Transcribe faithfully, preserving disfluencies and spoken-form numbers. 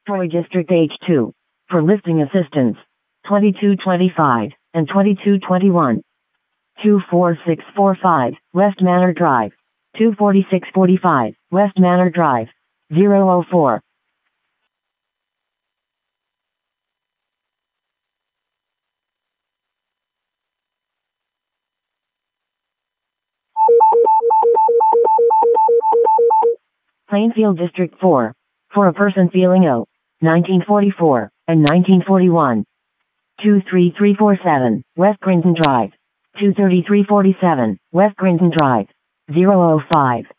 Troy District H two. For listing assistance. twenty-two twenty-five and twenty-two twenty-one. two four six four five, West Manor Drive. two forty-six forty-five, West Manor Drive. zero zero four. Plainfield District four. For a person feeling ill. nineteen forty-four and nineteen forty-one. two three three four seven, West Grinton Drive. two thirty-three forty-seven, West Grinton Drive. zero zero five.